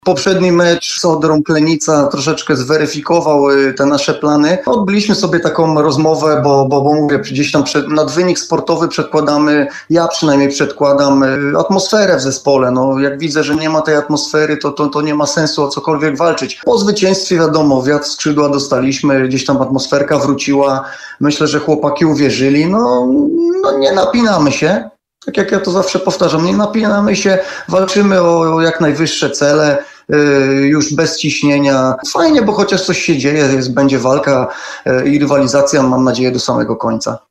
Poprzedni mecz z Odrą Klenica troszeczkę zweryfikował te nasze plany. Odbyliśmy sobie taką rozmowę, bo mówię, gdzieś tam nad wynik sportowy przedkładamy, ja przynajmniej przedkładam atmosferę w zespole. No, jak widzę, że nie ma tej atmosfery, to nie ma sensu o cokolwiek walczyć. Po zwycięstwie wiadomo, wiatr z skrzydła dostaliśmy, gdzieś tam atmosferka wróciła. Myślę, że chłopaki uwierzyli. No nie napinamy się. Tak jak ja to zawsze powtarzam, nie napinamy się, walczymy o jak najwyższe cele, już bez ciśnienia. Fajnie, bo chociaż coś się dzieje, będzie walka i rywalizacja, mam nadzieję, do samego końca.